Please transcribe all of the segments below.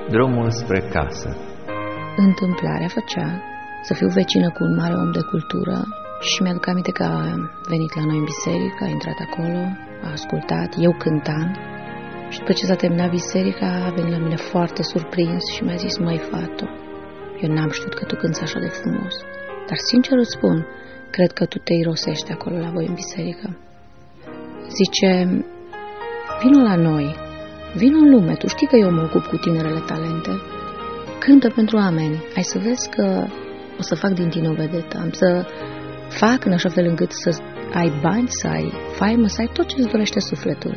Drumul spre casă. Întâmplarea făcea să fiu vecină cu un mare om de cultură și mi-aduc aminte că a venit la noi în biserică, a intrat acolo, a ascultat, eu cântam și după ce s-a terminat biserica a venit la mine foarte surprins și mi-a zis: măi, fată, eu n-am știut că tu cânți așa de frumos, dar sincer îți spun, cred că tu te irosești acolo la voi în biserică. Zice: vino la noi, vino în lume, tu știi că eu mă ocup cu tinerele talente, cântă pentru oameni, ai să vezi că o să fac din tine o vedetă, am să fac în așa fel încât să ai bani, să ai faimă, să ai tot ce îți dorește sufletul.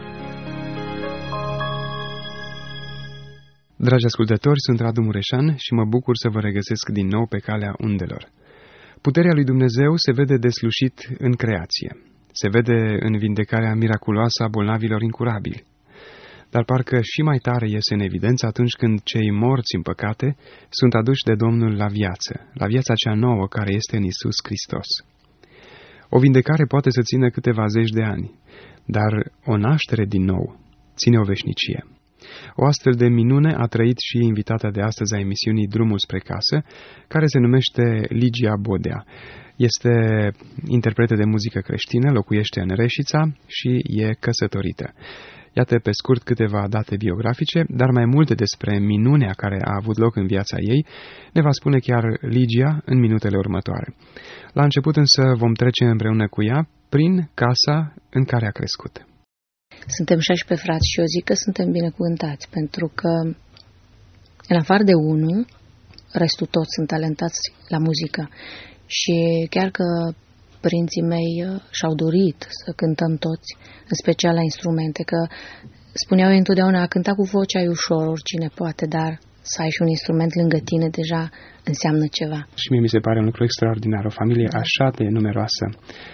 Dragi ascultători, sunt Radu Mureșan și mă bucur să vă regăsesc din nou pe calea undelor. Puterea lui Dumnezeu se vede deslușit în creație, se vede în vindecarea miraculoasă a bolnavilor incurabili. Dar parcă și mai tare iese în evidență atunci când cei morți în păcate sunt aduși de Domnul la viața cea nouă care este în Iisus Hristos. O vindecare poate să țină câteva zeci de ani, dar o naștere din nou ține o veșnicie. O astfel de minune a trăit și invitata de astăzi a emisiunii Drumul spre casă, care se numește Ligia Bodea. Este interpretă de muzică creștină, locuiește în Reșița și e căsătorită. Iată pe scurt câteva date biografice, dar mai multe despre minunea care a avut loc în viața ei ne va spune chiar Ligia în minutele următoare. La început însă vom trece împreună cu ea prin casa în care a crescut. Suntem 16 frați și eu zic că suntem binecuvântați, pentru că în afară de unul, restul toți sunt talentați la muzică. Și chiar că părinții mei și-au dorit să cântăm toți, în special la instrumente, că spuneau ei întotdeauna, a cânta cu vocea e ușor, oricine poate, dar să ai și un instrument lângă tine deja înseamnă ceva. Și mie mi se pare un lucru extraordinar, o familie așa de numeroasă,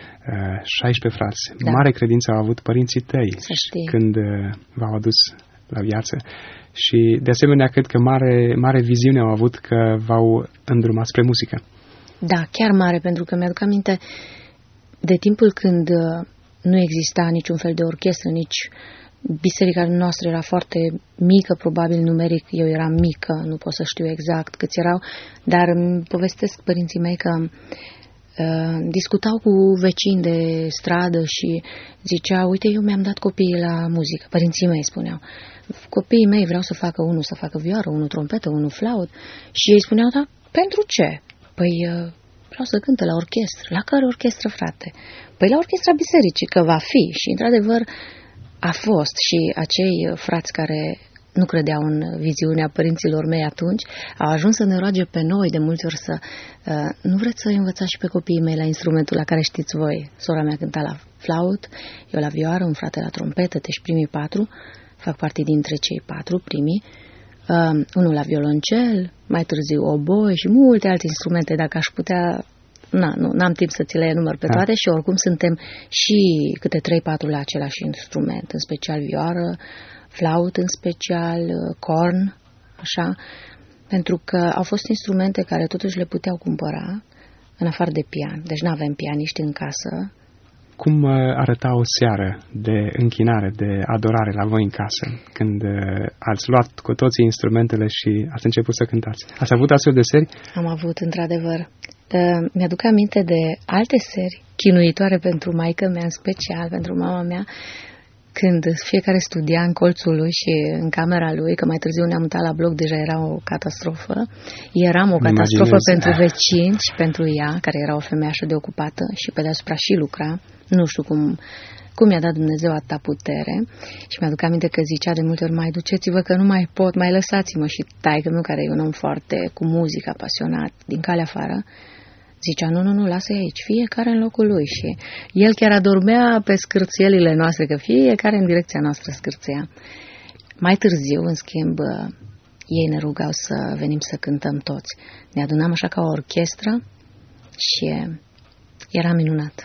16 frați. Da. Mare credință au avut părinții tăi când v-au adus la viață și de asemenea cred că mare viziune au avut că v-au îndrumat spre muzică. Da, chiar mare, pentru că mi-aduc aminte de timpul când nu exista niciun fel de orchestră, nici biserica noastră era foarte mică, probabil numeric, eu eram mică, nu pot să știu exact câți erau, dar îmi povestesc părinții mei că discutau cu vecini de stradă și ziceau, uite, eu mi-am dat copiii la muzică, părinții mei spuneau, copiii mei vreau să facă unul să facă vioară, unul trompetă, unul flaut și ei spuneau, da, pentru ce? Păi vreau să cânte la orchestră. La care orchestră, frate? Păi la orchestra bisericii, că va fi. Și într-adevăr a fost și acei frați care nu credeau în viziunea părinților mei atunci, au ajuns să ne roage pe noi de multe ori să nu vreți să învățați și pe copiii mei la instrumentul la care știți voi. Sora mea cânta la flaut, eu la vioară, un frate la trompetă, deci primii 4, fac parte dintre cei 4 primii, unul la violoncel, mai târziu oboi și multe alte instrumente, dacă aș putea, n-am timp să ți le enumăr pe toate și oricum suntem și câte 3-4 la același instrument, în special vioară, flaut în special, corn, așa, pentru că au fost instrumente care totuși le puteau cumpăra în afară de pian, deci nu avem pianiști în casă. Cum arăta o seară de închinare, de adorare la voi în casă, când ați luat cu toții instrumentele și ați început să cântați? Ați avut astfel de seri? Am avut, într-adevăr. Mi-aduc aminte de alte seri chinuitoare pentru maică mea, în special pentru mama mea, când fiecare studia în colțul lui și în camera lui, că mai târziu ne-am mutat la bloc, deja era o catastrofă. Eram o catastrofă pentru vecini și pentru ea, care era o femeie așa de ocupată și pe deasupra și lucra. Nu știu cum mi-a dat Dumnezeu atâta putere. Și mi-aduc aminte că zicea de multe ori, mai duceți-vă că nu mai pot, mai lăsați-mă. Și taică-miu, care e un om foarte cu muzica, pasionat, din calea afară, zicea, nu, lasă-i aici, fiecare în locul lui. Și el chiar adormea pe scârțuielile noastre, că fiecare în direcția noastră scârțâia. Mai târziu, în schimb, ei ne rugau să venim să cântăm toți. Ne adunam așa ca o orchestră și era minunat.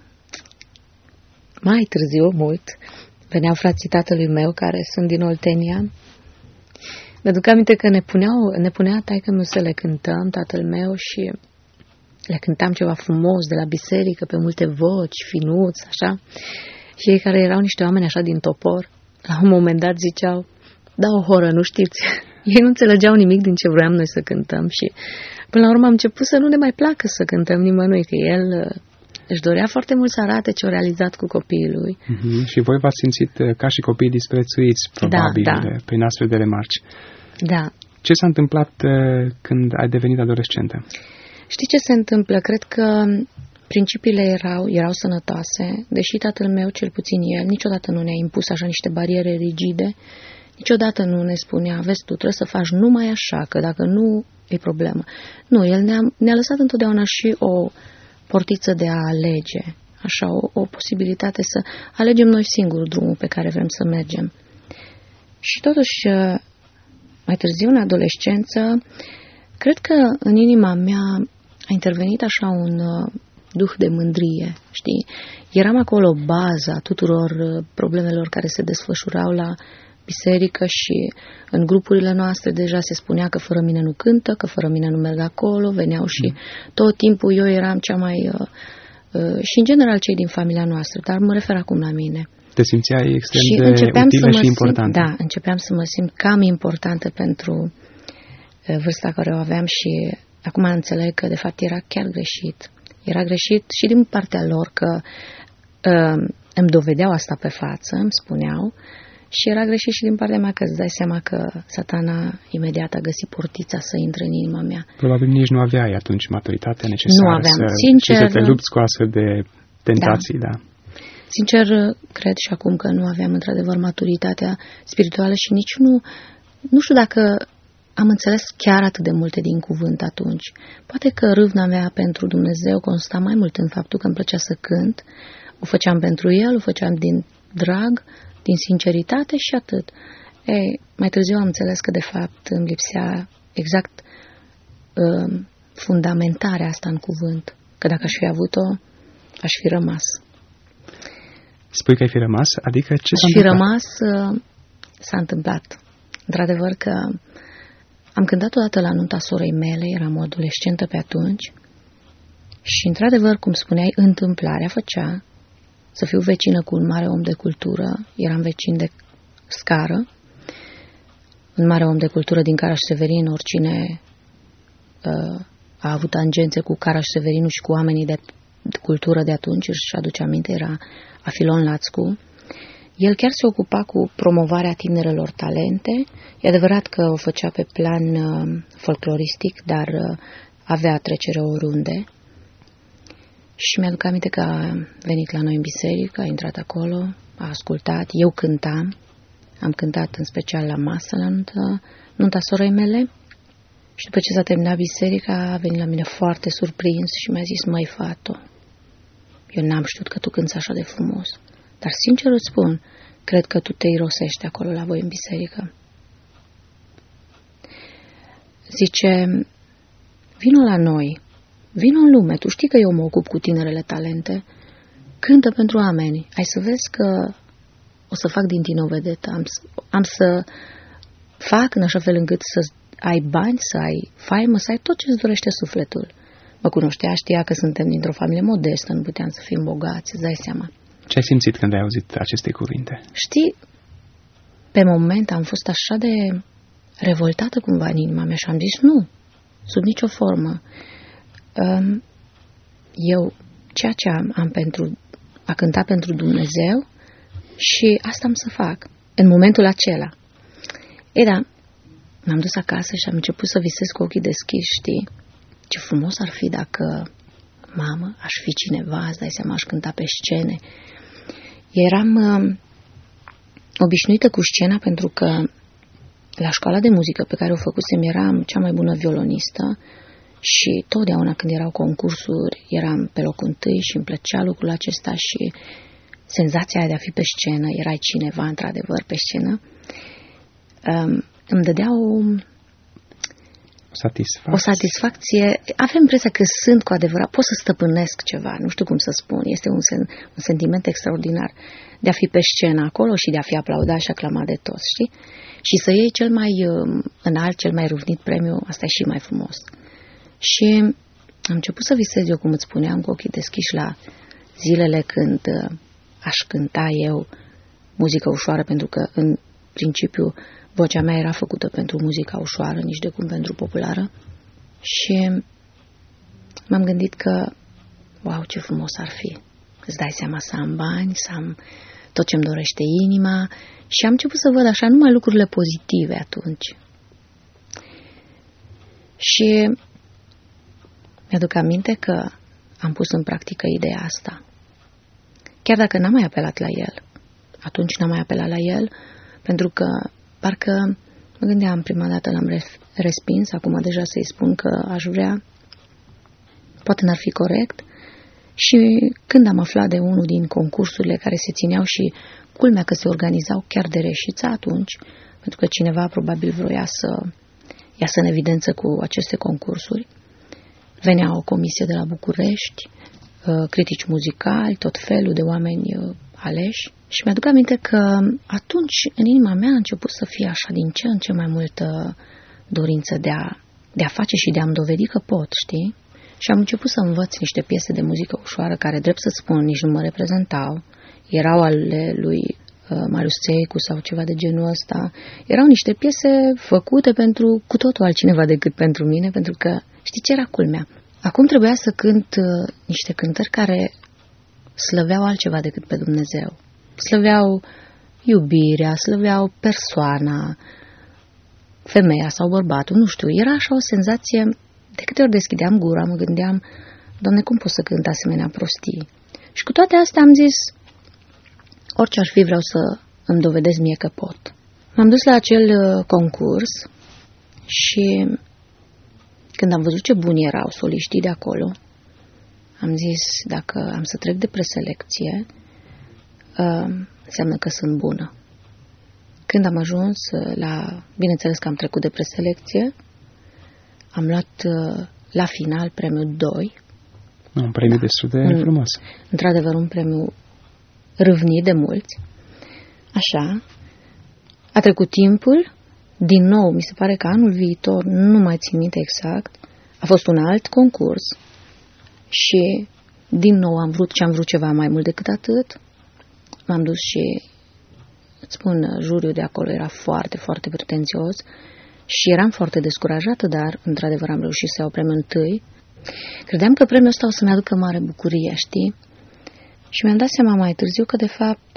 Mai târziu, mult, veneau frații tatălui meu, care sunt din Oltenia. Mi-aduc aminte că ne punea taică-miu să le cântăm, tatăl meu, și le cântam ceva frumos de la biserică, pe multe voci, finuți, așa. Și ei, care erau niște oameni așa din topor, la un moment dat ziceau, da, o horă, nu știți? Ei nu înțelegeau nimic din ce vroiam noi să cântăm și până la urmă am început să nu ne mai placă să cântăm nimănui, că el își dorea foarte mult să arate ce-a realizat cu copiii lui. Și voi v-ați simțit ca și copii disprețuiți, probabil, prin astfel de remarci. Da. Ce s-a întâmplat când ai devenit adolescentă? Știi ce se întâmplă? Cred că principiile erau sănătoase, deși tatăl meu, cel puțin el, niciodată nu ne-a impus așa niște bariere rigide, niciodată nu ne spunea, vezi tu, trebuie să faci numai așa, că dacă nu, e problemă. Nu, el ne-a lăsat întotdeauna și o portiță de a alege, așa, o posibilitate să alegem noi singuri drumul pe care vrem să mergem. Și totuși, mai târziu, în adolescență, cred că în inima mea a intervenit așa un duh de mândrie, știi? Eram acolo baza tuturor problemelor care se desfășurau la biserică și în grupurile noastre deja se spunea că fără mine nu cântă, că fără mine nu merg acolo, veneau și tot timpul eu eram cea mai... și în general cei din familia noastră, dar mă refer acum la mine. Te simțeai extrem de utilă și importantă. Da, începeam să mă simt cam importantă pentru vârsta care o aveam și acum înțeleg că de fapt era chiar greșit. Era greșit și din partea lor că îmi dovedeau asta pe față, îmi spuneau, și era greșit și din partea mea că îți dai seama că Satana imediat a găsit portița să intre în inima mea. Probabil nici nu aveai atunci maturitatea necesară. Nu aveam, sincer. Să te lupți cu astfel de tentații, da. Sincer, cred și acum că nu aveam într-adevăr maturitatea spirituală și nici nu știu dacă am înțeles chiar atât de multe din cuvânt atunci. Poate că râvna mea pentru Dumnezeu consta mai mult în faptul că îmi plăcea să cânt, o făceam pentru El, o făceam din drag, din sinceritate și atât. Mai târziu am înțeles că de fapt îmi lipsea exact fundamentarea asta în cuvânt, că dacă aș fi avut-o, aș fi rămas. Spui că ai fi rămas? Adică ce s-a întâmplat? Aș fi rămas, s-a întâmplat. Într-adevăr că am cântat odată la nunta sorei mele, eram o adolescentă pe atunci și într-adevăr, cum spuneai, întâmplarea făcea să fiu vecină cu un mare om de cultură, eram vecin de scară, un mare om de cultură din Caraș-Severin, oricine a avut tangențe cu Caraș-Severinul și cu oamenii de cultură de atunci, își aduce aminte, era Afilon Lațcu. El chiar se ocupa cu promovarea tinerelor talente. E adevărat că o făcea pe plan folcloristic, dar avea trecere oriunde. Și mi-aduc aminte că a venit la noi în biserică, a intrat acolo, a ascultat, eu cântam, am cântat în special la masă la nunta sorei mele și după ce s-a terminat biserica a venit la mine foarte surprins și mi-a zis, măi, fată, eu n-am știut că tu cânți așa de frumos, dar sincer îți spun, cred că tu te irosești acolo la voi în biserică. Zice, vino la noi, vino în lume, tu știi că eu mă ocup cu tinerele talente, cântă pentru oameni, ai să vezi că o să fac din tine o vedetă, am să fac în așa fel încât să ai bani, să ai faimă, să ai tot ce îți dorește sufletul. Mă cunoștea, știa că suntem dintr-o familie modestă, nu puteam să fim bogați, îți dai seama. Ce ai simțit când ai auzit aceste cuvinte? Știi, pe moment am fost așa de revoltată cumva în inima mea și am zis nu, sub nicio formă. Eu ceea ce am pentru a cânta pentru Dumnezeu și asta am să fac în momentul acela. Da, m-am dus acasă și am început să visez cu ochii deschiși, știi? Ce frumos ar fi dacă, mamă, aș fi cineva, îți dai seama, aș cânta pe scene. Eram obișnuită cu scena pentru că la școala de muzică pe care o făcusem eram cea mai bună violonistă și totdeauna când erau concursuri eram pe locul întâi și îmi plăcea lucrul acesta și senzația aia de a fi pe scenă, erai cineva într-adevăr pe scenă, îmi dădea o satisfacție. Avem impresia că sunt cu adevărat, pot să stăpânesc ceva, nu știu cum să spun, este un sentiment extraordinar de a fi pe scenă acolo și de a fi aplaudat și aclamat de toți, știi? Și să iei cel mai înalt, cel mai râvnit premiu, asta e și mai frumos. Și am început să visez eu, cum îți spuneam, cu ochii deschiși la zilele când aș cânta eu muzică ușoară, pentru că în principiu vocea mea era făcută pentru muzica ușoară, nici de cum pentru populară. Și m-am gândit că, wow, ce frumos ar fi. Îți dai seama să am bani, să am tot ce-mi dorește inima. Și am început să văd așa numai lucrurile pozitive atunci. Și mi-aduc aminte că am pus în practică ideea asta. Chiar dacă n-am mai apelat la el. Atunci n-am mai apelat la el, pentru că parcă mă gândeam prima dată, l-am respins, acum deja să-i spun că aș vrea. Poate n-ar fi corect. Și când am aflat de unul din concursurile care se țineau și culmea că se organizau chiar de Reșița atunci, pentru că cineva probabil vroia să iasă în evidență cu aceste concursuri, venea o comisie de la București, critici muzicali, tot felul de oameni aleși. Și mi-aduc aminte că atunci în inima mea a început să fie așa din ce în ce mai multă dorință de a face și de a-mi dovedi că pot, știi? Și am început să învăț niște piese de muzică ușoară care, drept să spun, nici nu mă reprezentau. Erau ale lui Marius Țeicu sau ceva de genul ăsta. Erau niște piese făcute pentru cu totul altcineva decât pentru mine, pentru că știi ce era culmea? Acum trebuia să cânt niște cântări care slăveau altceva decât pe Dumnezeu. Slăveau iubirea, slăveau persoana, femeia sau bărbatul, nu știu. Era așa o senzație. De câte ori deschideam gura, mă gândeam, Doamne, cum pot să cânt asemenea prostii? Și cu toate astea am zis, orice ar fi, vreau să îmi dovedesc mie că pot. M-am dus la acel concurs și când am văzut ce buni erau soliștii de acolo, am zis, dacă am să trec de preselecție, înseamnă că sunt bună. Când am ajuns bineînțeles că am trecut de preselecție, am luat la final premiul 2. Un premiu destul de frumos. Într-adevăr, un premiu râvnit de mulți. Așa. A trecut timpul. Din nou, mi se pare că anul viitor, nu mai țin minte exact, a fost un alt concurs și din nou am vrut ceva mai mult decât atât. M-am dus și, îți spun, juriul de acolo era foarte, foarte pretențios. Și eram foarte descurajată, dar, într-adevăr, am reușit să iau premiul întâi. Credeam că premiul ăsta o să-mi aducă mare bucurie, știi? Și mi-am dat seama mai târziu că, de fapt,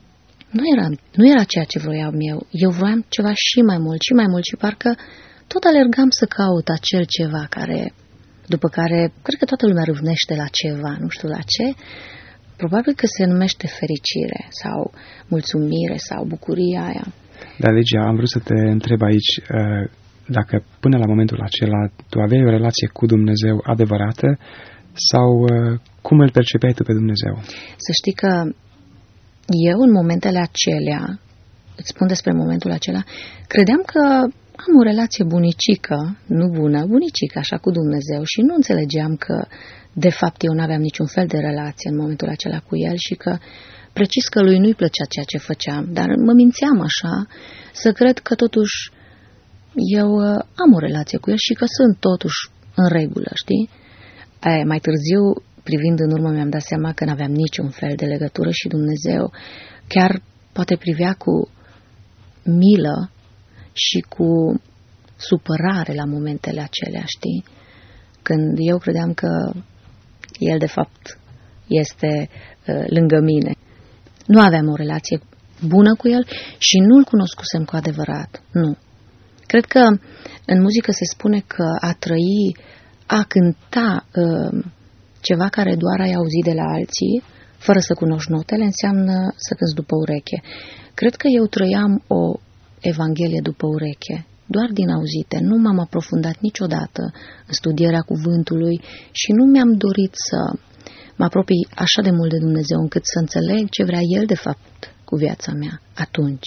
nu era ceea ce vroiam eu. Eu vroiam ceva și mai mult și parcă tot alergam să caut acel ceva după care, cred că toată lumea râvnește la ceva, nu știu la ce. Probabil că se numește fericire sau mulțumire sau bucuria aia. Dar, Ligia, am vrut să te întreb aici dacă până la momentul acela tu aveai o relație cu Dumnezeu adevărată sau cum îl percepeai tu pe Dumnezeu? Să știi că eu în momentele acelea, îți spun despre momentul acela, credeam că am o relație bunicică, nu bună, bunicică așa cu Dumnezeu și nu înțelegeam că de fapt eu nu aveam niciun fel de relație în momentul acela cu El și că precis că lui nu-i plăcea ceea ce făceam, dar mă mințeam așa să cred că totuși eu am o relație cu el și că sunt totuși în regulă, știi? Mai târziu, privind în urmă, mi-am dat seama că n-aveam niciun fel de legătură și Dumnezeu chiar poate privea cu milă și cu supărare la momentele acelea, știi? Când eu credeam că el de fapt este lângă mine. Nu aveam o relație bună cu el și nu-l cunoscusem cu adevărat. Nu. Cred că în muzică se spune că a trăi, a cânta ceva care doar ai auzit de la alții, fără să cunoști notele, înseamnă să cânți după ureche. Cred că eu trăiam o evanghelie după ureche, doar din auzite. Nu m-am aprofundat niciodată în studierea cuvântului și nu mi-am dorit să mă apropii așa de mult de Dumnezeu încât să înțeleg ce vrea El de fapt cu viața mea atunci.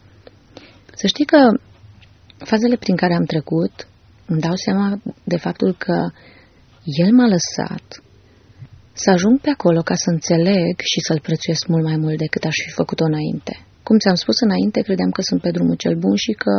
Să știi că fazele prin care am trecut îmi dau seama de faptul că El m-a lăsat să ajung pe acolo ca să înțeleg și să-L prețuiesc mult mai mult decât aș fi făcut-o înainte. Cum ți-am spus înainte, credeam că sunt pe drumul cel bun și că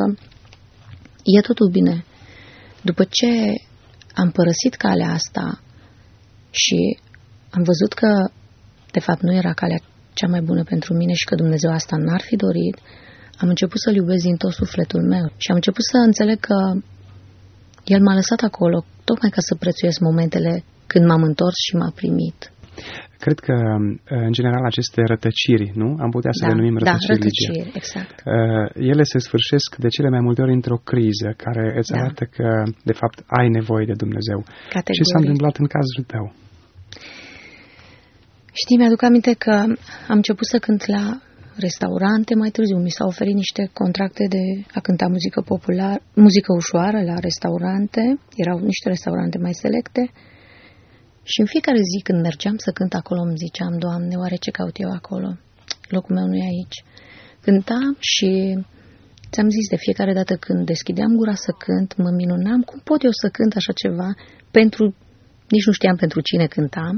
e totul bine. După ce am părăsit calea asta și am văzut că de fapt nu era calea cea mai bună pentru mine și că Dumnezeu asta n-ar fi dorit, am început să-L iubesc din tot sufletul meu și am început să înțeleg că El m-a lăsat acolo tocmai ca să prețuiesc momentele când m-am întors și m-a primit. Cred că, în general, aceste rătăciri, nu? Am putea să le numim rătăciri, rătăciri, exact. Ele se sfârșesc de cele mai multe ori într-o criză care îți arată că, de fapt, ai nevoie de Dumnezeu. Categoric. Ce s-a întâmplat în cazul tău? Știi, mi-aduc aminte că am început să cânt la restaurante mai târziu. Mi s-au oferit niște contracte de a cânta muzică populară, muzică ușoară la restaurante. Erau niște restaurante mai selecte. Și în fiecare zi când mergeam să cânt acolo, îmi ziceam, Doamne, oare ce caut eu acolo? Locul meu nu e aici. Cântam și ți-am zis, de fiecare dată când deschideam gura să cânt, mă minunam, cum pot eu să cânt așa ceva? Nici nu știam pentru cine cântam.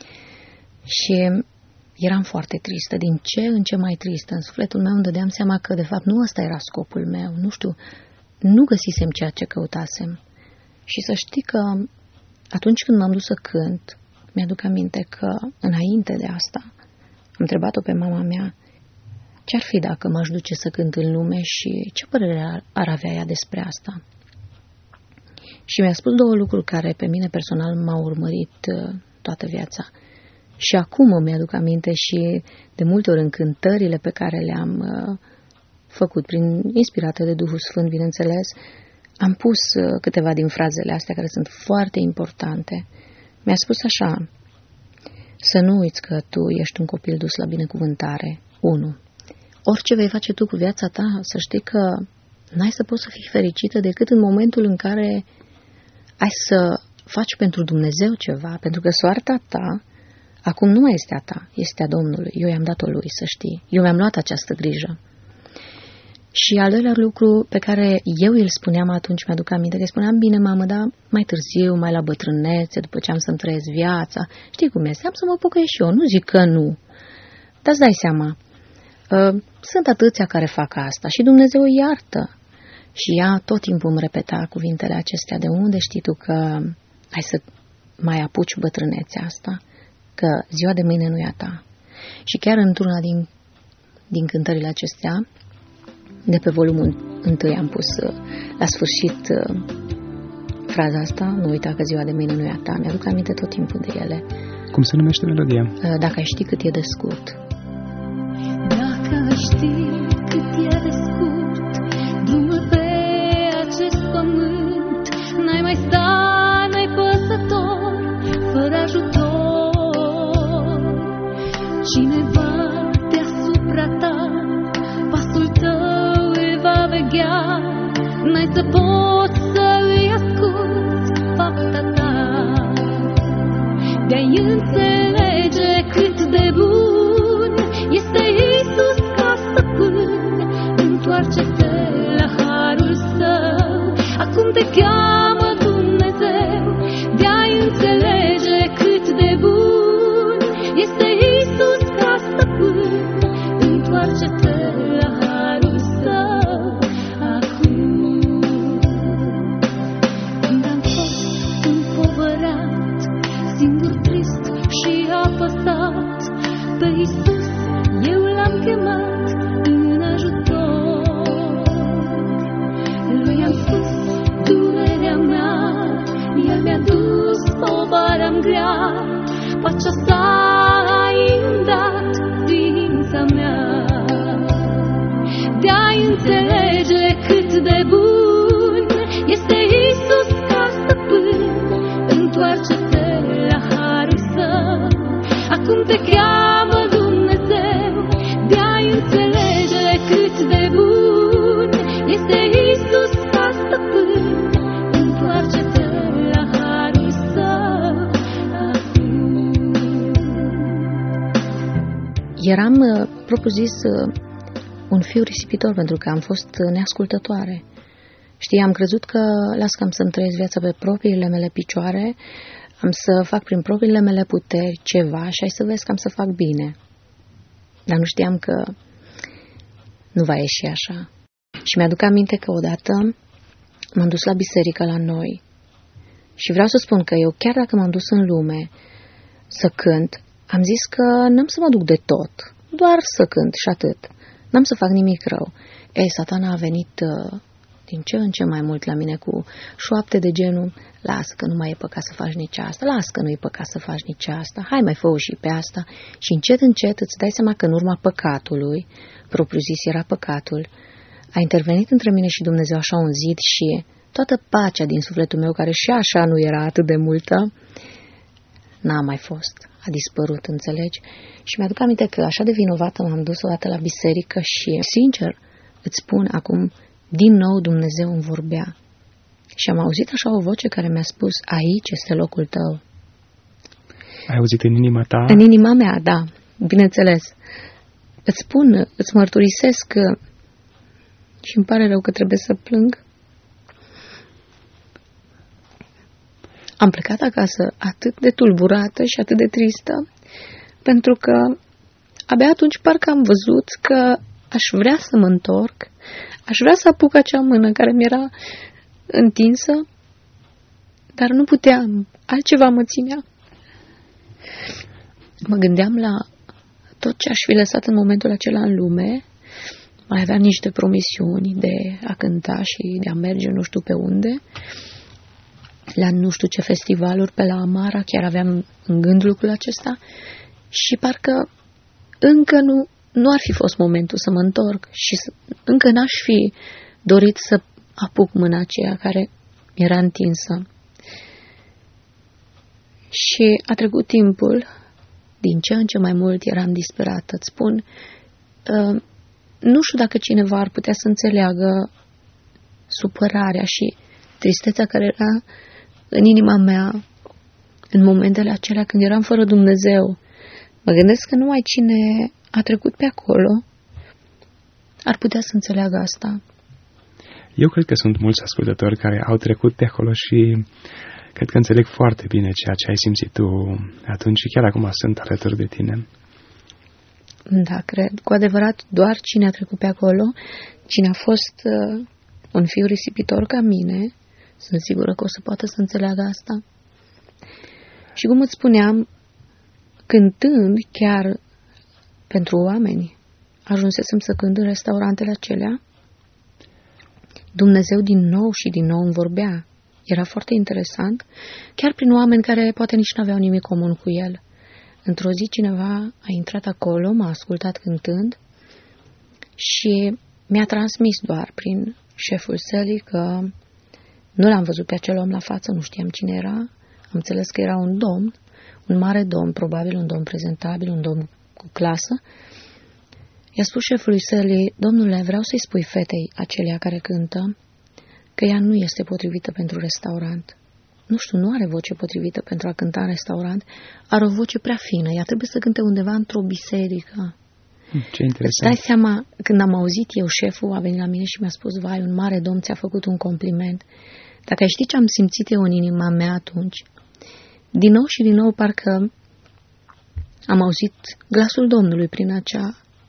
Și eram foarte tristă, din ce în ce mai tristă. În sufletul meu îmi dădeam seama că, de fapt, nu ăsta era scopul meu. Nu știu, nu găsisem ceea ce căutasem. Și să știi că atunci când m-am dus să cânt, mi-aduc aminte că, înainte de asta, am întrebat-o pe mama mea ce-ar fi dacă m-aș duce să cânt în lume și ce părere ar avea ea despre asta. Și mi-a spus două lucruri care pe mine personal m-au urmărit toată viața. Și acum îmi aduc aminte și de multe ori în cântările pe care le-am făcut, inspirate de Duhul Sfânt, bineînțeles, am pus câteva din frazele astea care sunt foarte importante. Mi-a spus așa: să nu uiți că tu ești un copil dus la binecuvântare. 1. Orice vei face tu cu viața ta, să știi că n-ai să poți să fii fericită decât în momentul în care ai să faci pentru Dumnezeu ceva, pentru că soarta ta acum nu mai este a ta, este a Domnului. Eu i-am dat-o lui, să știi. Eu mi-am luat această grijă. Și al doilea lucru pe care eu îl spuneam atunci, mi-aduc aminte, că spuneam, bine, mamă, dar mai târziu, mai la bătrânețe, după ce am să-mi trăiesc viața, știi cum este, am să mă pocăiesc și eu, nu zic că nu. Dar îți dai seama, sunt atâția care fac asta și Dumnezeu îi iartă. Și ea tot timpul îmi repeta cuvintele acestea, de unde știi tu că ai să mai apuci bătrânețea asta, că ziua de mâine nu e a ta. Și chiar într-una din cântările acestea, de pe volumul 1 am pus la sfârșit fraza asta, nu uita că ziua de mâine nu e a ta. Mi-aduc aminte tot timpul de ele. Cum se numește melodia? Dacă ai ști cât e de scurt. Dacă ai ști cât e de scurt drumul pe acest pământ, n-ai mai sta, n-ai păsător, fără ajutor. Cineva deasupra ta, pasul tău îl va veghea, n-ai să poți să îi asculți fapta ta. De-ai înțelege cât de bun este Iisus ca stăpân, întoarce-te la harul său, acum te cheamă Dumnezeu. De-ai înțelege cât de bun este Iisus ca stăpân, întoarce-te la harul său acum. Când am fost împovărat, singur, trist și apăsat, pe Iisus eu l-am chemat în ajutor. Lui am spus durerea mea, El mi-a dus povara-mi grea, pacea sa a inundat ființa mea. De-ai înțelege cât de bun este Iisus ca stăpân, întoarce-te la harul său, acum te cheamă Dumnezeu. De-ai înțelege cât de bun este Iisus ca stăpân, întoarce-te la harul său acum. Eram, propriu-zis, un fiu risipitor pentru că am fost neascultătoare. Știi, am crezut că las că am să-mi trăiesc viața pe propriile mele picioare, am să fac prin propriile mele puteri ceva și ai să vezi că am să fac bine. Dar nu știam că nu va ieși așa. Și mi-aduc aminte că odată m-am dus la biserică la noi și vreau să spun că eu, chiar dacă m-am dus în lume să cânt, am zis că n-am să mă duc de tot, doar să cânt și atât. N-am să fac nimic rău. Satana a venit din ce în ce mai mult la mine cu șoapte de genul, lasă că nu mai e păcat să faci nici asta, lasă că nu e păcat să faci nici asta, hai mai fă-o și pe asta. Și încet, încet îți dai seama că în urma păcatului, propriu-zis era păcatul, a intervenit între mine și Dumnezeu așa un zid și toată pacea din sufletul meu, care și așa nu era atât de multă, n-a mai fost, a dispărut, înțelegi? Și mi-aduc aminte că așa de vinovată m-am dus o dată la biserică și, sincer, îți spun acum, din nou Dumnezeu îmi vorbea. Și am auzit așa o voce care mi-a spus, aici este locul tău. Ai auzit în inima ta? În inima mea, da, bineînțeles. Îți spun, îți mărturisesc că și îmi pare rău că trebuie să plâng. Am plecat acasă atât de tulburată și atât de tristă, pentru că abia atunci parcă am văzut că aș vrea să mă întorc, aș vrea să apuc acea mână care mi-era întinsă, dar nu puteam, altceva mă ținea. Mă gândeam la tot ce aș fi lăsat în momentul acela în lume, mai aveam niște promisiuni de a cânta și de a merge nu știu pe unde, la nu știu ce festivaluri pe la Amara, chiar aveam în gând lucrul acesta și parcă încă nu ar fi fost momentul să mă întorc și încă n-aș fi dorit să apuc mâna aceea care era întinsă. Și a trecut timpul, din ce în ce mai mult eram disperată. Îți spun, nu știu dacă cineva ar putea să înțeleagă supărarea și tristețea care era în inima mea în momentele acelea când eram fără Dumnezeu. Mă gândesc că numai cine a trecut pe acolo ar putea să înțeleagă asta. Eu cred că sunt mulți ascultători care au trecut pe acolo și cred că înțeleg foarte bine ceea ce ai simțit tu atunci și chiar acum sunt alături de tine. Da, cred. Cu adevărat, doar cine a trecut pe acolo, cine a fost un fiu risipitor ca mine, sunt sigură că o să poată să înțeleagă asta. Și cum îți spuneam, cântând chiar pentru oameni, ajunsesem să cânt în restaurantele acelea, Dumnezeu din nou și din nou îmi vorbea. Era foarte interesant, chiar prin oameni care poate nici nu aveau nimic comun cu el. Într-o zi cineva a intrat acolo, m-a ascultat cântând și mi-a transmis doar prin șeful sălii că nu l-am văzut pe acel om la față, nu știam cine era. Am înțeles că era un domn, un mare domn, probabil un domn prezentabil, un domn cu clasă. I-a spus șefului sălii, domnule, vreau să-i spui fetei acelea care cântă că ea nu este potrivită pentru restaurant. Nu știu, nu are voce potrivită pentru a cânta în restaurant, are o voce prea fină, ea trebuie să cânte undeva într-o biserică. Ce interesant. Îți dai seama, când am auzit eu, șeful a venit la mine și mi-a spus, vai, un mare domn ți-a făcut un compliment. Dacă ai ști ce am simțit eu în inima mea atunci, din nou și din nou parcă am auzit glasul Domnului prin acea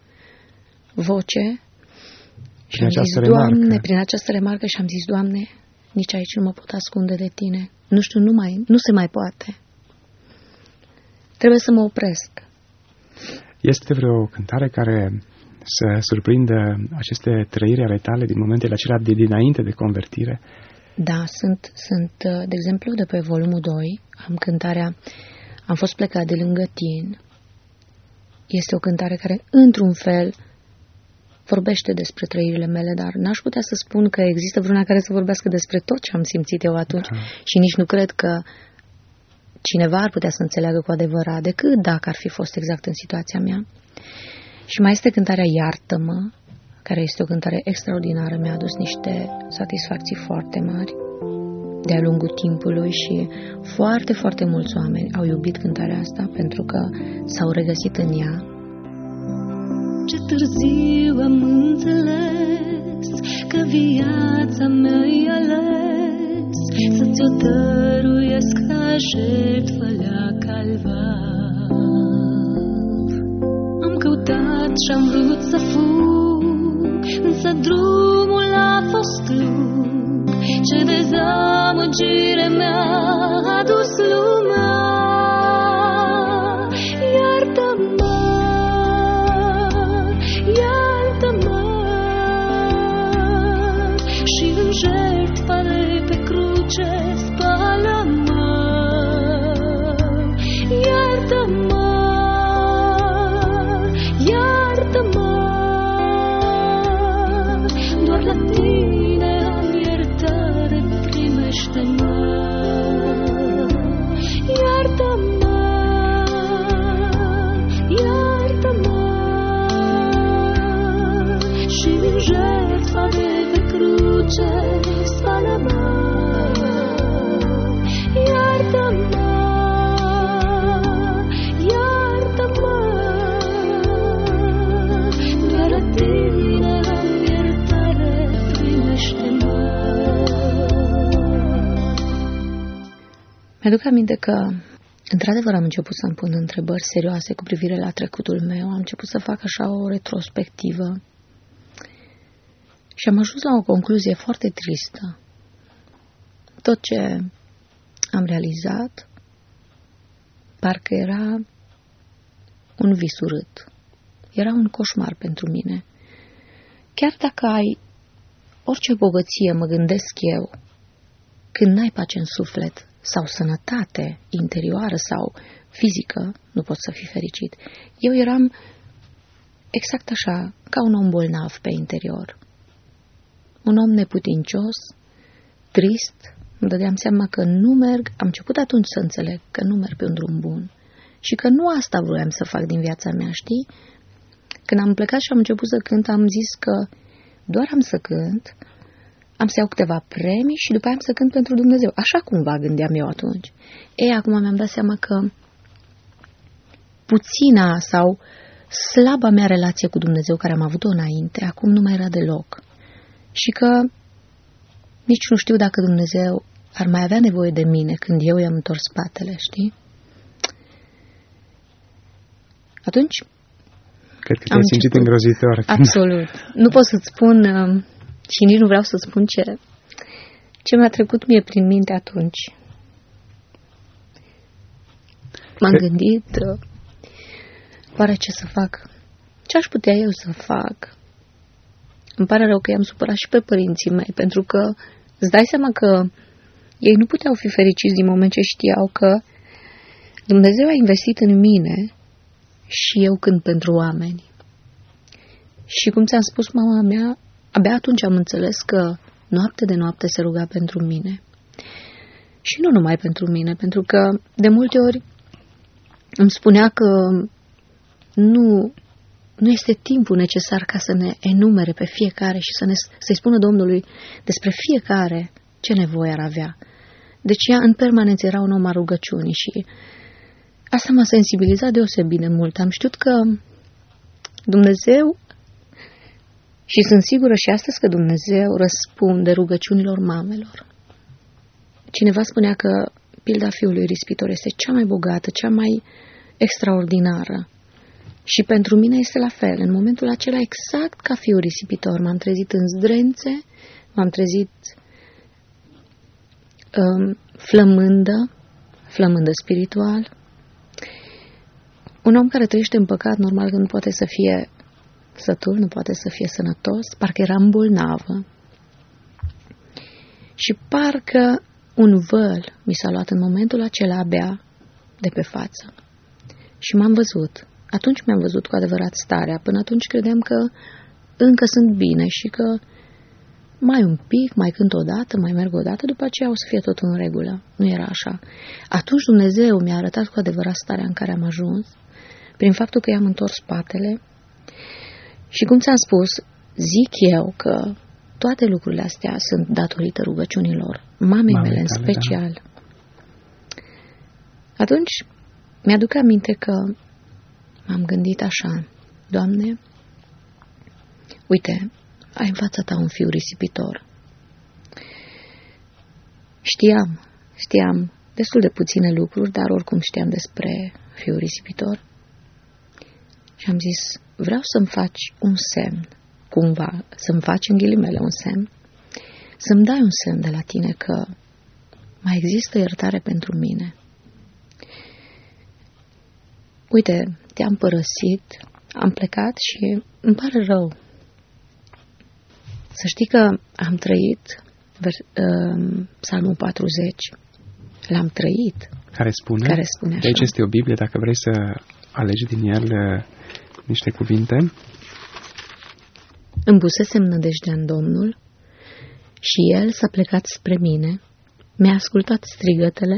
voce și am zis, Doamne, prin această remarcă și am zis, Doamne, nici aici nu mă pot ascunde de Tine. Nu știu, nu se mai poate. Trebuie să mă opresc. Este vreo cântare care să surprindă aceste trăiri ale tale din momentele acelea de dinainte de convertire? Da, sunt, de exemplu, de pe volumul 2, am cântarea Am fost plecat de lângă tine. Este o cântare care, într-un fel, vorbește despre trăirile mele, dar n-aș putea să spun că există vreuna care să vorbească despre tot ce am simțit eu atunci și nici nu cred că cineva ar putea să înțeleagă cu adevărat, decât dacă ar fi fost exact în situația mea. Și mai este cântarea Iartă-mă, care este o cântare extraordinară, mi-a adus niște satisfacții foarte mari de-a lungul timpului și foarte, foarte mulți oameni au iubit cântarea asta pentru că s-au regăsit în ea. Ce târziu am înțeles că viața mea-i ales să ți-o dăruiesc ca jertfă la calvar. Am căutat și-am vrut să fug, însă drumul a fost lung. Ce dezamăgire mi-a adus lumea. Iartă-mă, iartă-mă. pace, spală-mă, iartă-mă, iartă-mă, doar la tine am iertare, primește-mă. Mi-aduc aminte că, într-adevăr, am început să-mi pun întrebări serioase cu privire la trecutul meu. Am început să fac așa o retrospectivă și am ajuns la o concluzie foarte tristă. Tot ce am realizat parcă era un vis urât. Era un coșmar pentru mine. Chiar dacă ai orice bogăție, mă gândesc eu, când n-ai pace în suflet sau sănătate interioară sau fizică, nu poți să fii fericit. Eu eram exact așa, ca un om bolnav pe interior. Un om neputincios, trist, îmi dădeam seama că nu merg, am început atunci să înțeleg că nu merg pe un drum bun și că nu asta vroiam să fac din viața mea, știi? Când am plecat și am început să cânt, am zis că doar am să cânt, am să iau câteva premii și după aia am să cânt pentru Dumnezeu. Așa cumva gândeam eu atunci. Ei, acum mi-am dat seama că puțina sau slaba mea relație cu Dumnezeu care am avut-o înainte, acum nu mai era deloc. Și că nici nu știu dacă Dumnezeu ar mai avea nevoie de mine când eu i-am întors spatele, știi? Atunci cred că te-ai simțit îngrozitor. Absolut. Nu pot să-ți spun și nici nu vreau să spun ce mi-a trecut mie prin minte atunci. M-am gândit, oare ce să fac? Ce aș putea eu să fac? Îmi pare rău că i-am supărat și pe părinții mei, pentru că îți dai seama că ei nu puteau fi fericiți din moment ce știau că Dumnezeu a investit în mine și eu cânt pentru oameni. Și cum ți-am spus, mama mea, abia atunci am înțeles că noapte de noapte se ruga pentru mine. Și nu numai pentru mine, pentru că de multe ori îmi spunea că nu este timpul necesar ca să ne enumere pe fiecare și să-i spună Domnului despre fiecare ce nevoie ar avea. Deci ea în permanență era un om al rugăciunii și asta m-a sensibilizat deosebit de mult. Am știut că Dumnezeu, și sunt sigură și astăzi că Dumnezeu răspunde rugăciunilor mamelor. Cineva spunea că pilda fiului risipitor este cea mai bogată, cea mai extraordinară. Și pentru mine este la fel. În momentul acela, exact ca fiul risipitor, m-am trezit în zdrențe, m-am trezit flămândă spiritual. Un om care trăiește în păcat, normal că nu poate să fie sătul, nu poate să fie sănătos, parcă eram bolnavă. Și parcă un văl mi s-a luat în momentul acela abia de pe față. Și m-am văzut. Atunci mi-am văzut cu adevărat starea. Până atunci credeam că încă sunt bine și că mai un pic, mai cânt o dată, mai merg o dată, după aceea o să fie tot în regulă. Nu era așa. Atunci Dumnezeu mi-a arătat cu adevărat starea în care am ajuns, prin faptul că i-am întors spatele. Și cum ți-am spus, zic eu că toate lucrurile astea sunt datorită rugăciunilor mamei mele în special. Da. Atunci mi-aduc aminte că m-am gândit așa, Doamne, uite, ai în fața ta un fiu risipitor. Știam destul de puține lucruri, dar oricum știam despre fiul risipitor. Și am zis, vreau să-mi faci un semn, cumva, să-mi faci în ghilimele un semn, să-mi dai un semn de la tine că mai există iertare pentru mine. Uite, te-am părăsit, am plecat și îmi pare rău. Să știi că am trăit Psalmul 40, l-am trăit. Care spune așa. Deci este o Biblie, dacă vrei să alegi din el niște cuvinte. Îmi pusesem nădejdea în Domnul și El s-a plecat spre mine, mi-a ascultat strigătele,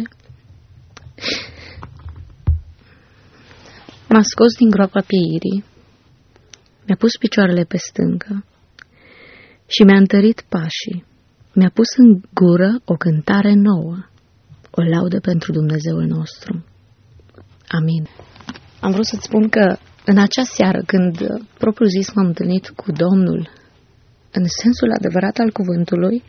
m-a scos din groapa pieirii, mi-a pus picioarele pe stâncă și mi-a întărit pașii. mi-a pus în gură o cântare nouă, o laudă pentru Dumnezeul nostru. Amin. Am vrut să-ți spun că în acea seară, când propriu zis m-am întâlnit cu Domnul, în sensul adevărat al cuvântului,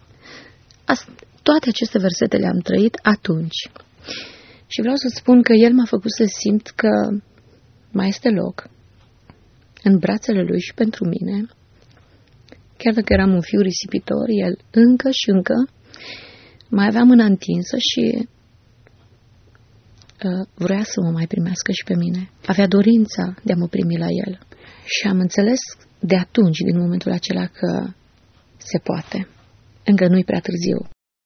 toate aceste versete le-am trăit atunci. Și vreau să spun că El m-a făcut să simt că mai este loc în brațele Lui și pentru mine. Chiar dacă eram un fiu risipitor, El încă și încă mai avea mâna întinsă și vrea să mă mai primească și pe mine. Avea dorința de a mă primi la El. Și am înțeles de atunci, din momentul acela, că se poate. Încă nu-i prea târziu.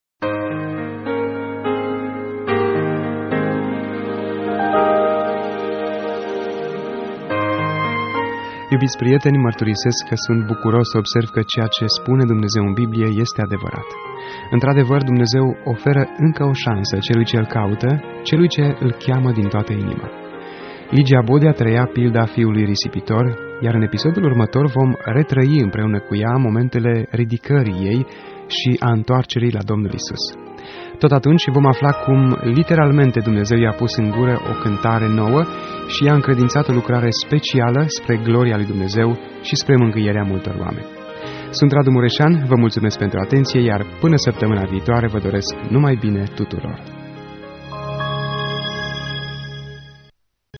Iubiți prieteni, mărturisesc că sunt bucuros să observ că ceea ce spune Dumnezeu în Biblie este adevărat. Într-adevăr, Dumnezeu oferă încă o șansă celui ce îl caută, celui ce îl cheamă din toată inima. Ligia Bodea trăia pilda fiului risipitor, iar în episodul următor vom retrăi împreună cu ea momentele ridicării ei și a întoarcerii la Domnul Isus. Tot atunci vom afla cum literalmente Dumnezeu i-a pus în gură o cântare nouă și i-a încredințat o lucrare specială spre gloria lui Dumnezeu și spre mângâierea multor oameni. Sunt Radu Mureșan, vă mulțumesc pentru atenție, iar până săptămâna viitoare vă doresc numai bine tuturor!